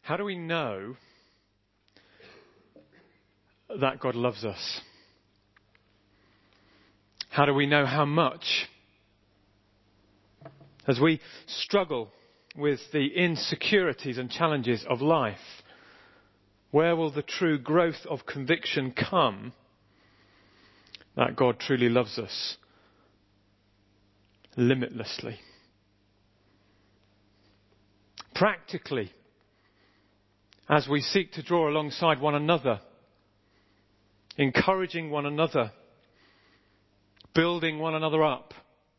How do we know that God loves us? How do we know how much? As we struggle with the insecurities and challenges of life, where will the true growth of conviction come that God truly loves us limitlessly? Practically, as we seek to draw alongside one another, encouraging one another, building one another up,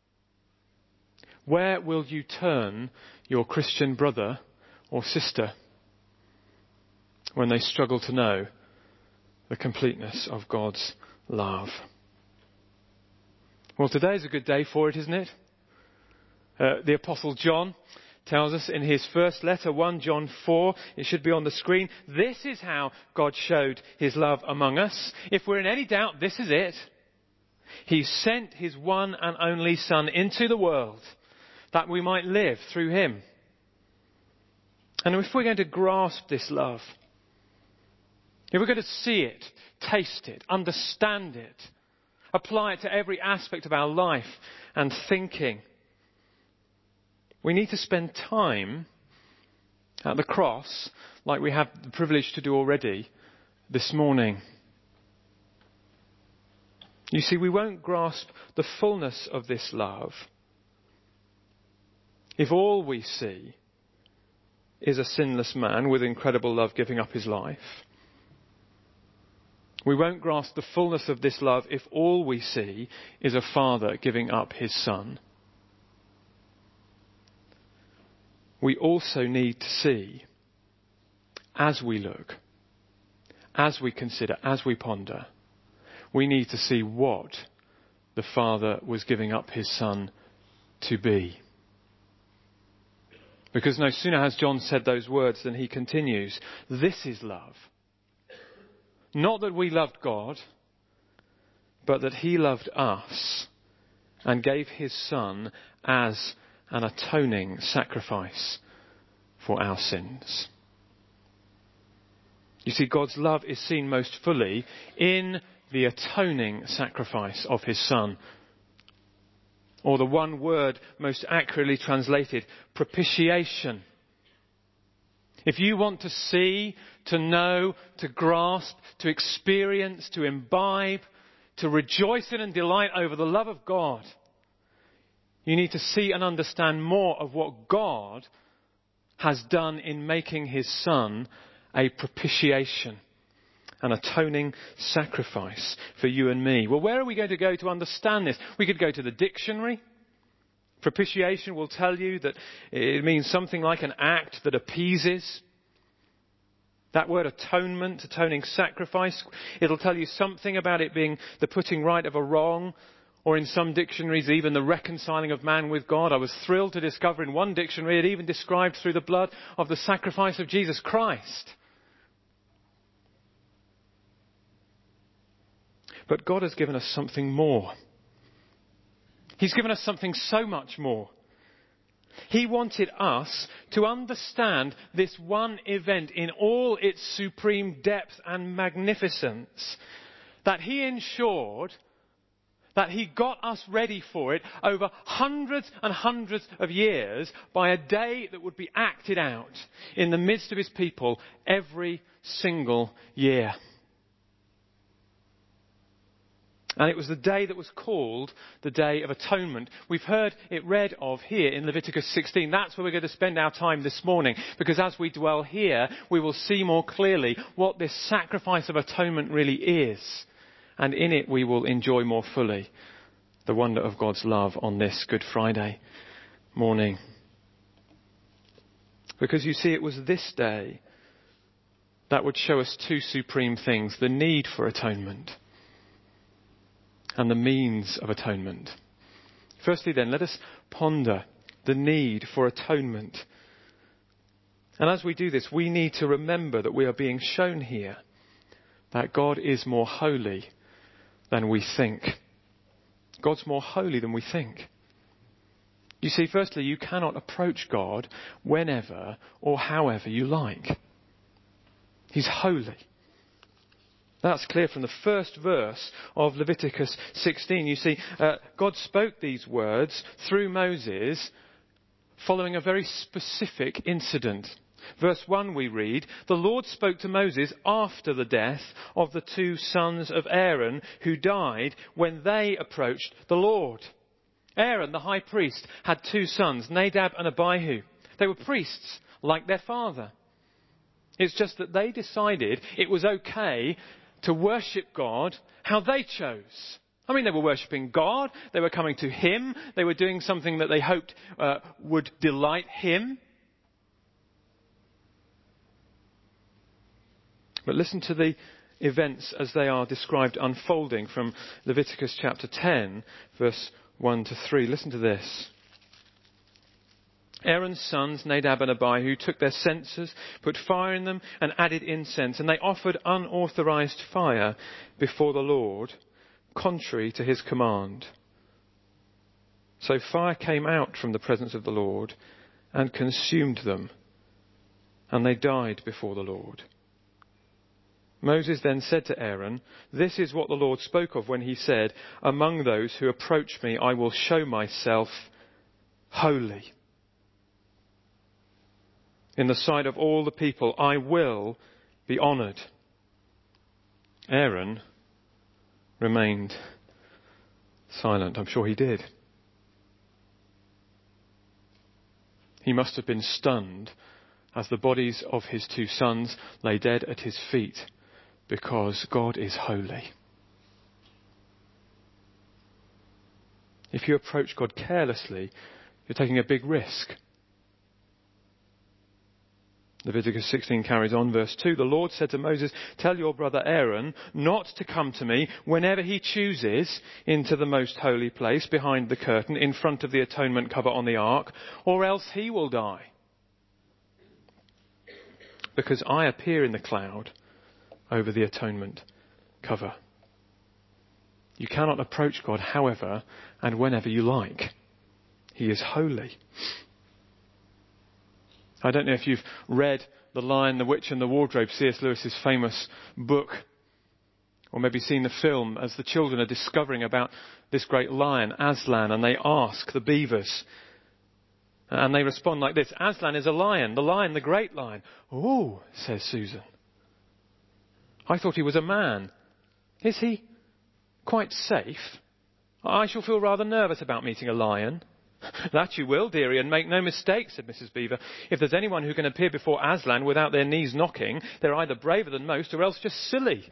where will you turn your Christian brother or sister when they struggle to know the completeness of God's love? Well, today is a good day for it, isn't it? The Apostle John tells us in his first letter, 1 John 4, it should be on the screen, this is how God showed his love among us. If we're in any doubt, this is it. He sent his one and only Son into the world that we might live through him. And if we're going to grasp this love, if we're going to see it, taste it, understand it, apply it to every aspect of our life and thinking, we need to spend time at the cross like we have the privilege to do already this morning. You see, we won't grasp the fullness of this love if all we see is a sinless man with incredible love giving up his life. We won't grasp the fullness of this love if all we see is a father giving up his son. We also need to see, as we look, as we consider, as we ponder, we need to see what the Father was giving up his Son to be. Because no sooner has John said those words than he continues, this is love. Not that we loved God, but that he loved us and gave his Son as an atoning sacrifice for our sins. You see, God's love is seen most fully in the atoning sacrifice of his Son. Or the one word most accurately translated, propitiation. If you want to see, to know, to grasp, to experience, to imbibe, to rejoice in and delight over the love of God, you need to see and understand more of what God has done in making his Son a propitiation, an atoning sacrifice for you and me. Well, where are we going to go to understand this? We could go to the dictionary. Propitiation will tell you that it means something like an act that appeases. That word atonement, atoning sacrifice, it'll tell you something about it being the putting right of a wrong, or in some dictionaries, even the reconciling of man with God. I was thrilled to discover in one dictionary it even described through the blood of the sacrifice of Jesus Christ. But God has given us something more. He's given us something so much more. He wanted us to understand this one event in all its supreme depth and magnificence, that he ensured that he got us ready for it over hundreds and hundreds of years by a day that would be acted out in the midst of his people every single year. And it was the day that was called the Day of Atonement. We've heard it read of here in Leviticus 16. That's where we're going to spend our time this morning. Because as we dwell here, we will see more clearly what this sacrifice of atonement really is. And in it we will enjoy more fully the wonder of God's love on this Good Friday morning. Because you see, it was this day that would show us two supreme things: the need for atonement and the means of atonement. Firstly then, let us ponder the need for atonement. And as we do this, we need to remember that we are being shown here that God is more holy than we think. God's more holy than we think. You see, firstly, you cannot approach God whenever or however you like. He's holy. That's clear from the first verse of Leviticus 16. You see, God spoke these words through Moses following a very specific incident. Verse 1 we read, "The Lord spoke to Moses after the death of the two sons of Aaron who died when they approached the Lord." Aaron, the high priest, had two sons, Nadab and Abihu. They were priests like their father. It's just that they decided it was okay to worship God how they chose. I mean, they were worshipping God. They were coming to Him. They were doing something that they hoped would delight Him. But listen to the events as they are described unfolding from Leviticus chapter 10, verse 1 to 3. Listen to this. Aaron's sons, Nadab and Abihu, took their censers, put fire in them, and added incense, and they offered unauthorized fire before the Lord, contrary to His command. So fire came out from the presence of the Lord and consumed them, and they died before the Lord. Moses then said to Aaron, "This is what the Lord spoke of when He said, 'Among those who approach me, I will show myself holy. In the sight of all the people, I will be honoured.'" Aaron remained silent. I'm sure he did. He must have been stunned as the bodies of his two sons lay dead at his feet, because God is holy. If you approach God carelessly, you're taking a big risk. Leviticus 16 carries on, verse 2. "The Lord said to Moses, 'Tell your brother Aaron not to come to me whenever he chooses into the most holy place behind the curtain in front of the atonement cover on the ark, or else he will die. Because I appear in the cloud over the atonement cover.'" You cannot approach God however and whenever you like. He is holy. I don't know if you've read The Lion, the Witch and the Wardrobe, C.S. Lewis's famous book, or maybe seen the film as the children are discovering about this great lion, Aslan, and they ask the beavers, and they respond like this: "Aslan is a lion, the great lion." "Oh," says Susan, "I thought he was a man. Is he quite safe? I shall feel rather nervous about meeting a lion." "That you will, dearie, and make no mistake," said Mrs. Beaver. "If there's anyone who can appear before Aslan without their knees knocking, they're either braver than most or else just silly."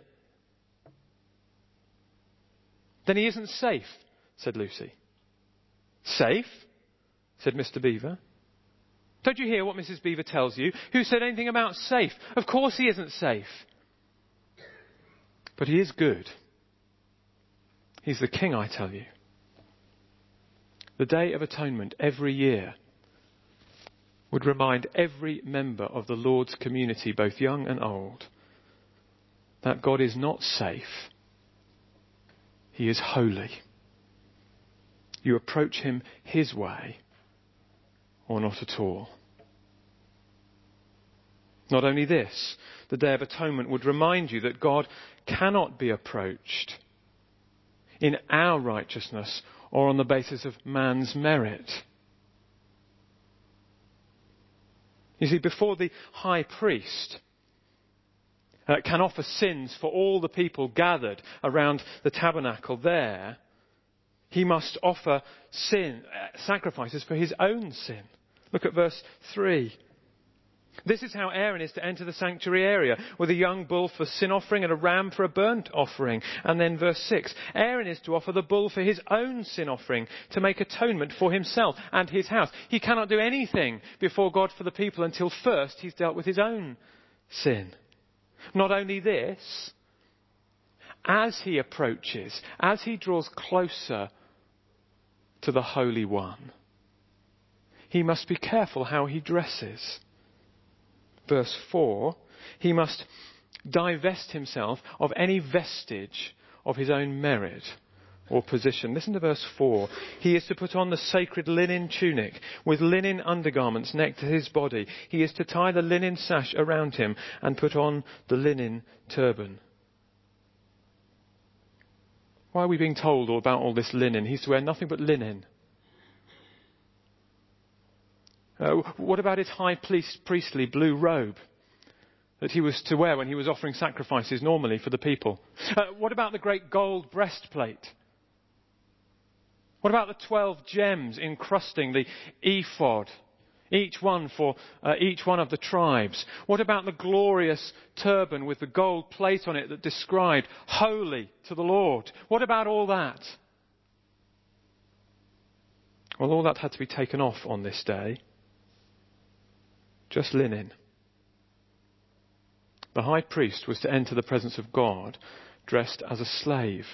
"Then he isn't safe," said Lucy. "Safe?" said Mr. Beaver. "Don't you hear what Mrs. Beaver tells you? Who said anything about safe? Of course he isn't safe. But he is good. He's the king, I tell you." The Day of Atonement every year would remind every member of the Lord's community, both young and old, that God is not safe. He is holy. You approach Him His way or not at all. Not only this, the Day of Atonement would remind you that God cannot be approached in our righteousness or on the basis of man's merit. You see, before the high priest can offer sins for all the people gathered around the tabernacle there, he must offer sacrifices for his own sin. Look at verse 3. "This is how Aaron is to enter the sanctuary area, with a young bull for sin offering and a ram for a burnt offering." And then verse 6, "Aaron is to offer the bull for his own sin offering, to make atonement for himself and his house." He cannot do anything before God for the people until first he's dealt with his own sin. Not only this, as he approaches, as he draws closer to the Holy One, he must be careful how he dresses. Verse 4, he must divest himself of any vestige of his own merit or position. Listen to verse 4. He is to put on the sacred linen tunic with linen undergarments next to his body. He is to tie the linen sash around him and put on the linen turban. Why are we being told all about all this linen? He's to wear nothing but linen. What about his high priestly blue robe that he was to wear when he was offering sacrifices normally for the people? What about the great gold breastplate? What about the 12 gems encrusting the ephod, each one for each one of the tribes? What about the glorious turban with the gold plate on it that described holy to the Lord? What about all that? Well, all that had to be taken off on this day. Just linen. The high priest was to enter the presence of God dressed as a slave.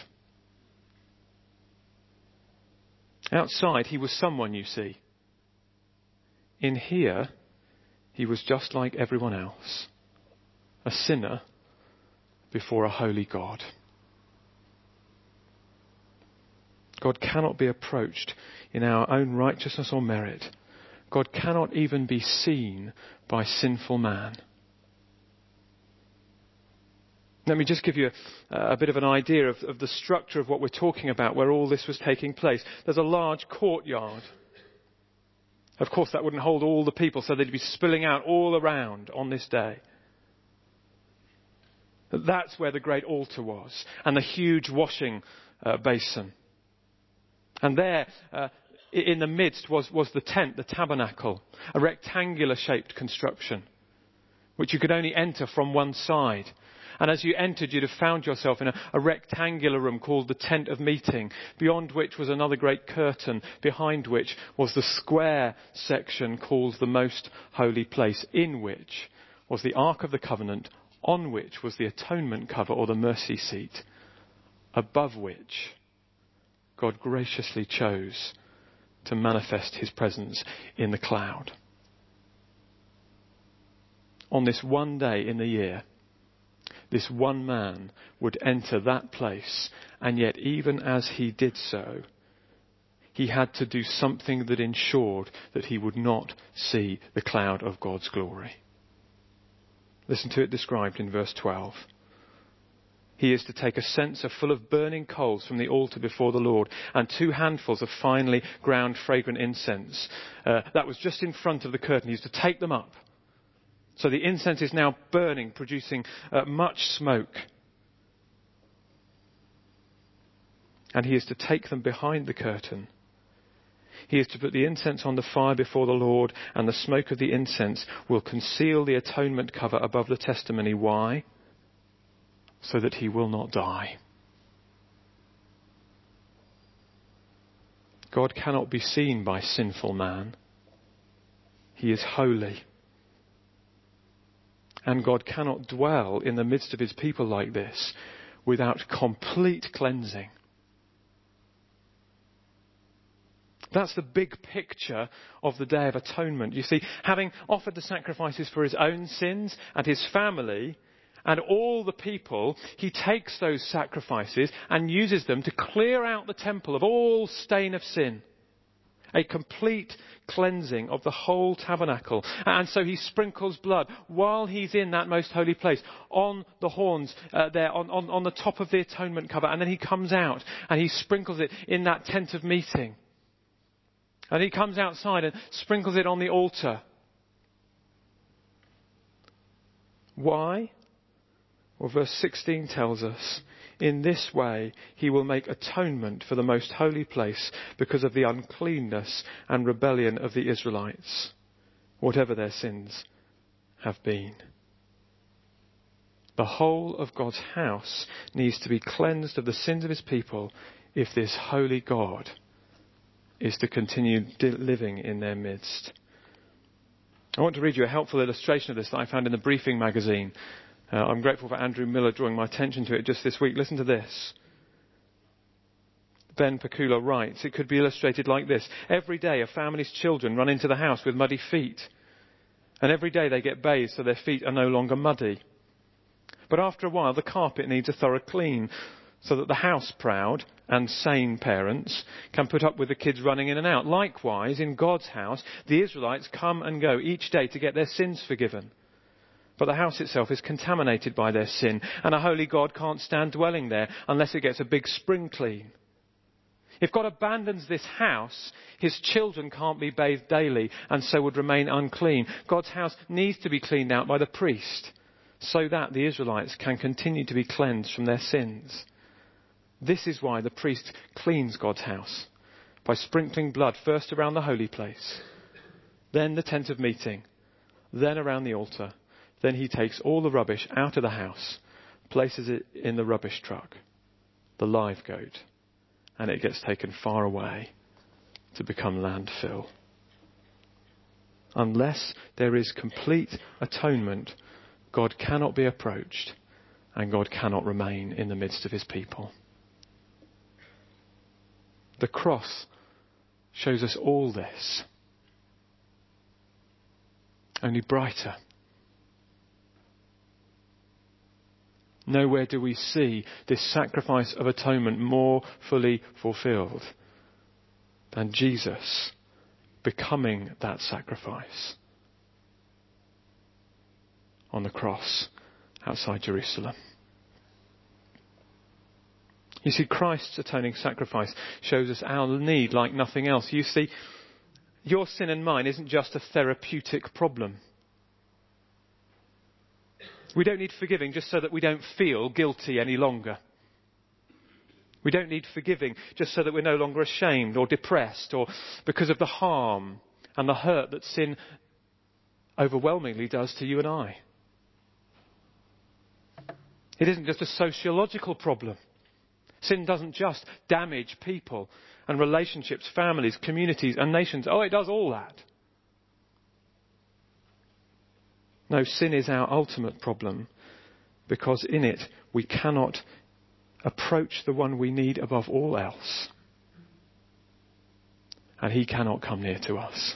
Outside, he was someone, you see. In here, he was just like everyone else. A sinner before a holy God. God cannot be approached in our own righteousness or merit. God cannot even be seen by sinful man. Let me just give you a bit of an idea of the structure of what we're talking about, where all this was taking place. There's a large courtyard. Of course, that wouldn't hold all the people, so they'd be spilling out all around on this day. That's where the great altar was, and the huge washing basin. And there, in the midst, was the tent, the tabernacle, a rectangular shaped construction, which you could only enter from one side. And as you entered, you'd have found yourself in a rectangular room called the tent of meeting, beyond which was another great curtain, behind which was the square section called the most holy place, in which was the Ark of the Covenant, on which was the atonement cover or the mercy seat, above which God graciously chose to manifest his presence in the cloud. On this one day in the year, this one man would enter that place, and yet even as he did so, he had to do something that ensured that he would not see the cloud of God's glory. Listen to it described in verse 12. He is to take a censer full of burning coals from the altar before the Lord and 2 handfuls of finely ground fragrant incense. That was just in front of the curtain. He is to take them up. So the incense is now burning, producing much smoke. And he is to take them behind the curtain. He is to put the incense on the fire before the Lord, and the smoke of the incense will conceal the atonement cover above the testimony. Why? So that he will not die. God cannot be seen by sinful man. He is holy. And God cannot dwell in the midst of his people like this without complete cleansing. That's the big picture of the Day of Atonement. You see, having offered the sacrifices for his own sins and his family and all the people, he takes those sacrifices and uses them to clear out the temple of all stain of sin. A complete cleansing of the whole tabernacle. And so he sprinkles blood while he's in that most holy place on the horns there on the top of the atonement cover. And then he comes out and he sprinkles it in that tent of meeting. And he comes outside and sprinkles it on the altar. Why? Well, verse 16 tells us, in this way he will make atonement for the most holy place because of the uncleanness and rebellion of the Israelites, whatever their sins have been. The whole of God's house needs to be cleansed of the sins of his people if this holy God is to continue living in their midst. I want to read you a helpful illustration of this that I found in the Briefing magazine. I'm grateful for Andrew Miller drawing my attention to it just this week. Listen to this. Ben Pakula writes, it could be illustrated like this. Every day a family's children run into the house with muddy feet. And every day they get bathed so their feet are no longer muddy. But after a while the carpet needs a thorough clean. so that the house-proud and sane parents can put up with the kids running in and out. Likewise, in God's house, the Israelites come and go each day to get their sins forgiven. But the house itself is contaminated by their sin, and a holy God can't stand dwelling there unless it gets a big spring clean. If God abandons this house, his children can't be bathed daily and so would remain unclean. God's house needs to be cleaned out by the priest so that the Israelites can continue to be cleansed from their sins. This is why the priest cleans God's house by sprinkling blood first around the holy place, then the tent of meeting, then around the altar. Then he takes all the rubbish out of the house, places it in the rubbish truck, the live goat, and it gets taken far away to become landfill. Unless there is complete atonement, God cannot be approached and God cannot remain in the midst of his people. The cross shows us all this, only brighter. Nowhere do we see this sacrifice of atonement more fully fulfilled than Jesus becoming that sacrifice on the cross outside Jerusalem. You see, Christ's atoning sacrifice shows us our need like nothing else. You see, your sin and mine isn't just a therapeutic problem. We don't need forgiving just so that we don't feel guilty any longer. We don't need forgiving just so that we're no longer ashamed or depressed or because of the harm and the hurt that sin overwhelmingly does to you and I. It isn't just a sociological problem. Sin doesn't just damage people and relationships, families, communities and nations. Oh, it does all that. No, sin is our ultimate problem because in it we cannot approach the one we need above all else. And he cannot come near to us.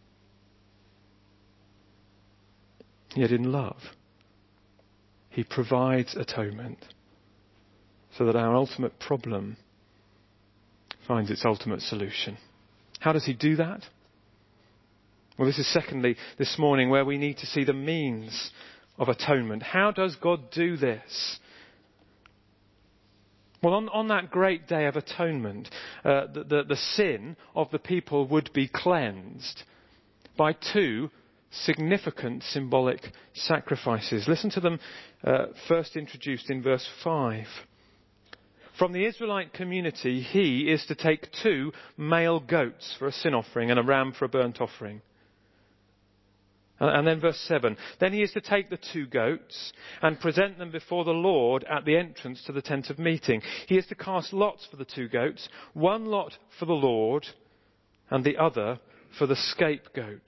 Yet in love, he provides atonement so that our ultimate problem finds its ultimate solution. How does he do that? Well, this is secondly this morning where we need to see the means of atonement. How does God do this? Well, on that great day of atonement, the sin of the people would be cleansed by two significant symbolic sacrifices. Listen to them first introduced in verse 5. From the Israelite community, he is to take 2 male goats for a sin offering and a ram for a burnt offering. And then verse 7, then he is to take the 2 goats and present them before the Lord at the entrance to the tent of meeting. He is to cast lots for the 2 goats, one lot for the Lord and the other for the scapegoat.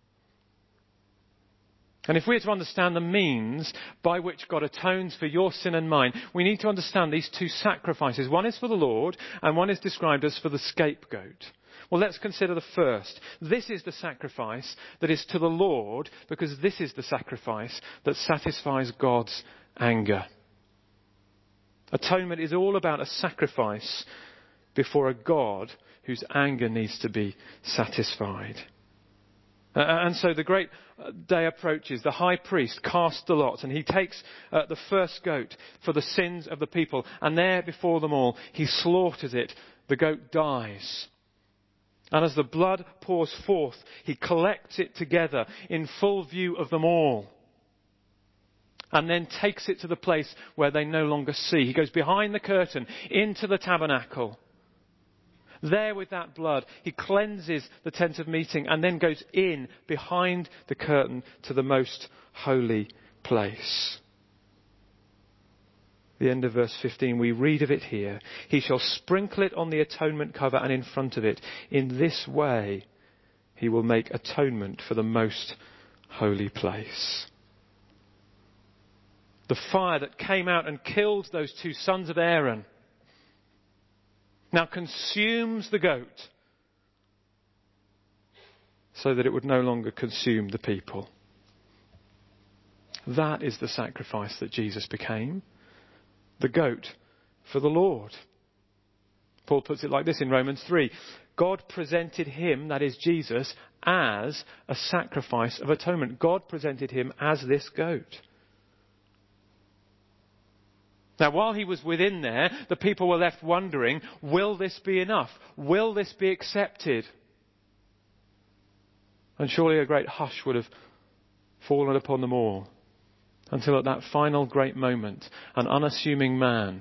And if we are to understand the means by which God atones for your sin and mine, we need to understand these 2 sacrifices. One is for the Lord and one is described as for the scapegoat. Well, let's consider the first. This is the sacrifice that is to the Lord because this is the sacrifice that satisfies God's anger. Atonement is all about a sacrifice before a God whose anger needs to be satisfied. And so the great day approaches. The high priest casts the lot and he takes the first goat for the sins of the people. And there before them all, he slaughters it. The goat dies. And as the blood pours forth, he collects it together in full view of them all. And then takes it to the place where they no longer see. He goes behind the curtain into the tabernacle. There with that blood, he cleanses the tent of meeting and then goes in behind the curtain to the most holy place. The end of verse 15, we read of it here. He shall sprinkle it on the atonement cover and in front of it. In this way, he will make atonement for the most holy place. The fire that came out and killed those 2 sons of Aaron now consumes the goat so that it would no longer consume the people. That is the sacrifice that Jesus became. The goat for the Lord. Paul puts it like this in Romans 3. God presented him, that is Jesus, as a sacrifice of atonement. God presented him as this goat. Now, while he was within there, the people were left wondering, will this be enough? Will this be accepted? And surely a great hush would have fallen upon them all, until at that final great moment, an unassuming man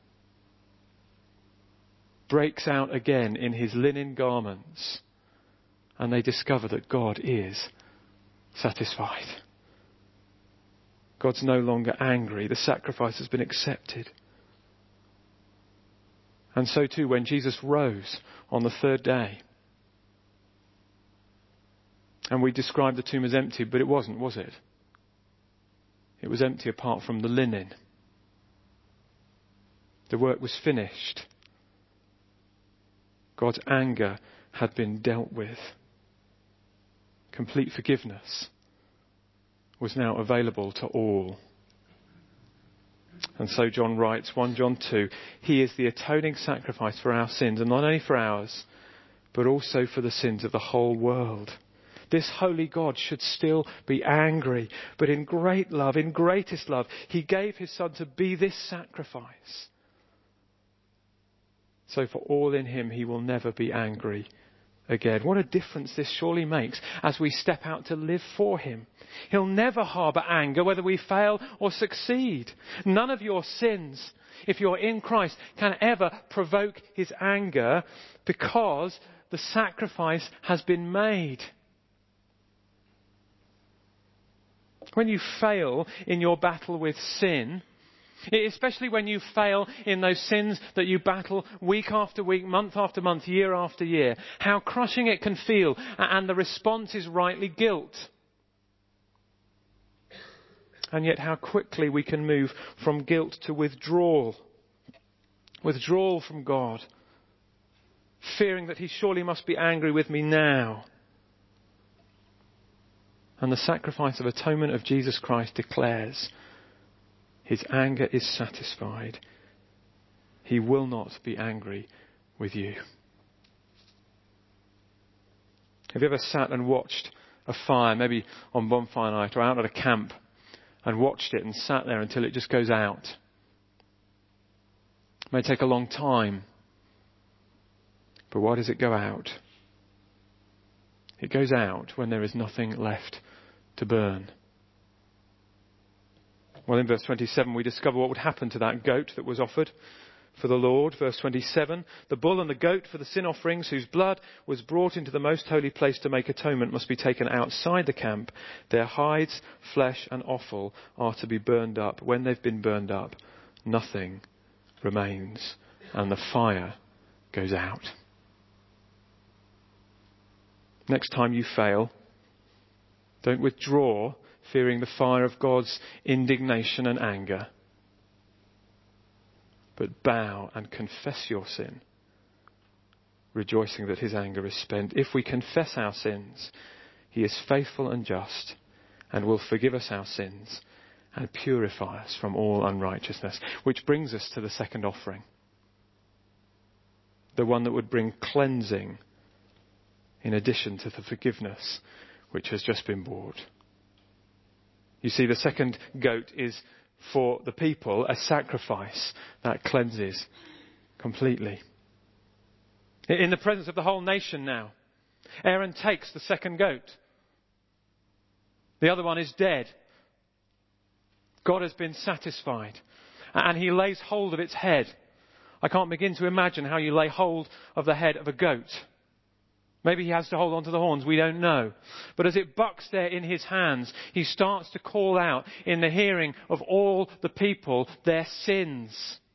breaks out again in his linen garments, and they discover that God is satisfied. God's no longer angry. The sacrifice has been accepted. And so too, when Jesus rose on the third day, and we described the tomb as empty, but it wasn't, was it? It was empty apart from the linen. The work was finished. God's anger had been dealt with. Complete forgiveness was now available to all. And so John writes, 1 John 2, he is the atoning sacrifice for our sins, and not only for ours, but also for the sins of the whole world. This holy God should still be angry, but in great love, in greatest love, he gave his Son to be this sacrifice. So for all in him, he will never be angry again. What a difference this surely makes as we step out to live for him. He'll never harbour anger, whether we fail or succeed. None of your sins, if you're in Christ, can ever provoke his anger, because the sacrifice has been made. When you fail in your battle with sin, especially when you fail in those sins that you battle week after week, month after month, year after year, how crushing it can feel, and the response is rightly guilt. And yet how quickly we can move from guilt to withdrawal. Withdrawal from God, fearing that he surely must be angry with me now. And the sacrifice of atonement of Jesus Christ declares his anger is satisfied. He will not be angry with you. Have you ever sat and watched a fire, maybe on bonfire night or out at a camp, and watched it and sat there until it just goes out? It may take a long time, but why does it go out? It goes out when there is nothing left to burn. Well, in verse 27, we discover what would happen to that goat that was offered for the Lord. Verse 27, the bull and the goat for the sin offerings, whose blood was brought into the most holy place to make atonement, must be taken outside the camp. Their hides, flesh and offal are to be burned up. When they've been burned up, nothing remains, and the fire goes out. Next time you fail, don't withdraw, fearing the fire of God's indignation and anger, but bow and confess your sin, rejoicing that his anger is spent. If we confess our sins, he is faithful and just and will forgive us our sins and purify us from all unrighteousness. Which brings us to the second offering, the one that would bring cleansing in addition to the forgiveness which has just been brought. You see, the second goat is for the people a sacrifice that cleanses completely. In the presence of the whole nation now, Aaron takes the second goat. The other one is dead. God has been satisfied, and he lays hold of its head. I can't begin to imagine how you lay hold of the head of a goat. Maybe he has to hold on to the horns, we don't know. But as it bucks there in his hands, he starts to call out in the hearing of all the people their sins.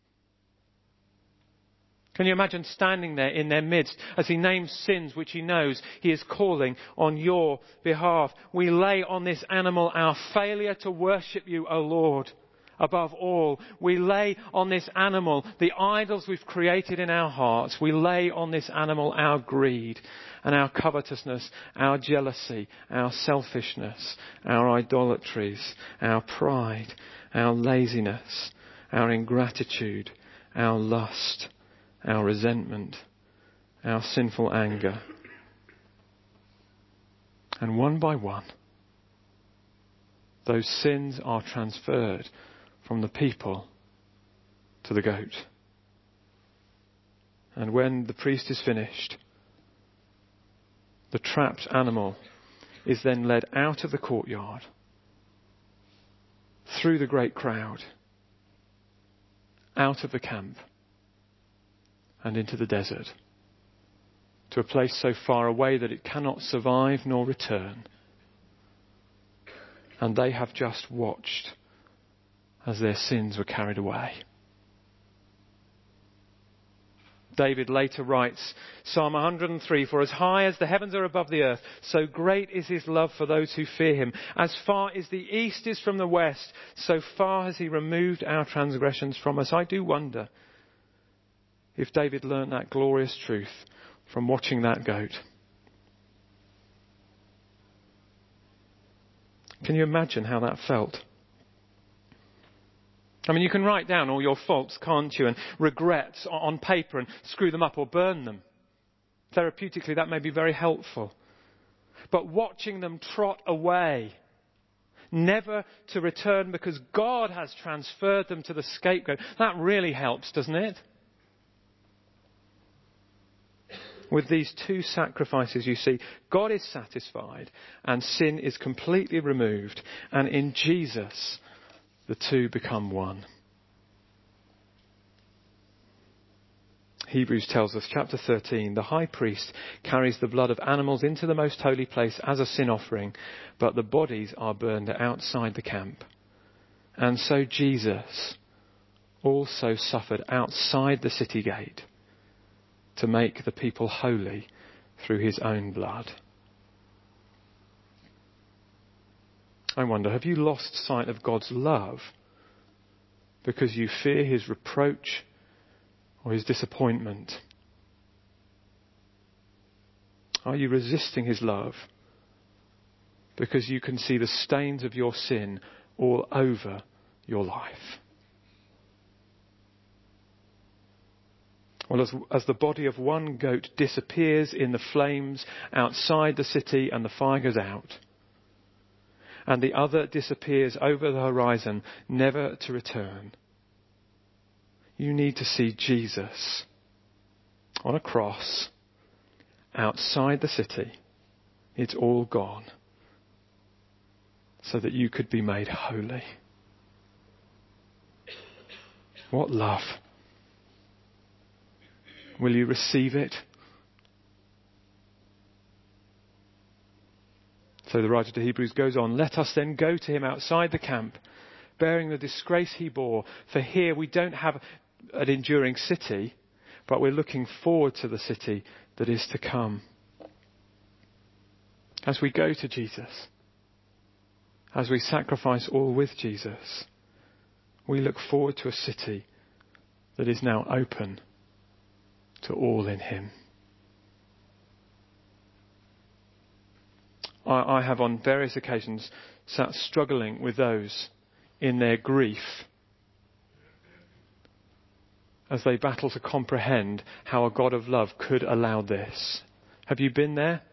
Can you imagine standing there in their midst as he names sins which he knows he is calling on your behalf? We lay on this animal our failure to worship you, O Lord. Above all, we lay on this animal the idols we've created in our hearts. We lay on this animal our greed and our covetousness, our jealousy, our selfishness, our idolatries, our pride, our laziness, our ingratitude, our lust, our resentment, our sinful anger. And one by one, those sins are transferred from the people to the goat. And when the priest is finished, the trapped animal is then led out of the courtyard, through the great crowd, out of the camp, and into the desert, to a place so far away that it cannot survive nor return. And they have just watched as their sins were carried away. David later writes, Psalm 103, "For as high as the heavens are above the earth, so great is his love for those who fear him. As far as the east is from the west, so far has he removed our transgressions from us." I do wonder if David learnt that glorious truth from watching that goat. Can you imagine how that felt? I mean, you can write down all your faults, can't you, and regrets on paper and screw them up or burn them. Therapeutically, that may be very helpful. But watching them trot away, never to return because God has transferred them to the scapegoat, that really helps, doesn't it? With these two sacrifices, you see, God is satisfied and sin is completely removed. And in Jesus, the two become one. Hebrews tells us, chapter 13, the high priest carries the blood of animals into the most holy place as a sin offering, but the bodies are burned outside the camp. And so Jesus also suffered outside the city gate to make the people holy through his own blood. I wonder, have you lost sight of God's love because you fear his reproach or his disappointment? Are you resisting his love because you can see the stains of your sin all over your life? Well, as the body of one goat disappears in the flames outside the city and the fire goes out, and the other disappears over the horizon, never to return, you need to see Jesus on a cross outside the city. It's all gone, so that you could be made holy. What love! Will you receive it? So the writer to Hebrews goes on, "Let us then go to him outside the camp, bearing the disgrace he bore. For here we don't have an enduring city, but we're looking forward to the city that is to come." As we go to Jesus, as we sacrifice all with Jesus, we look forward to a city that is now open to all in him. I have on various occasions sat struggling with those in their grief as they battle to comprehend how a God of love could allow this. Have you been there?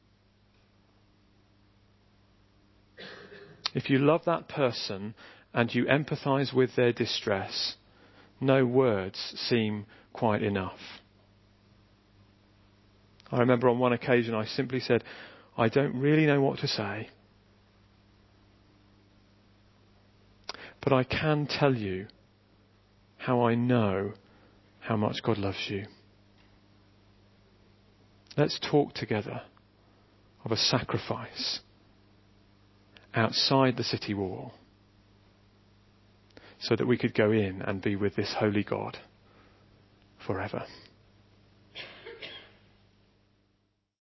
If you love that person and you empathise with their distress, no words seem quite enough. I remember on one occasion I simply said, "I don't really know what to say, but I can tell you how I know how much God loves you. Let's talk together of a sacrifice outside the city wall so that we could go in and be with this holy God forever."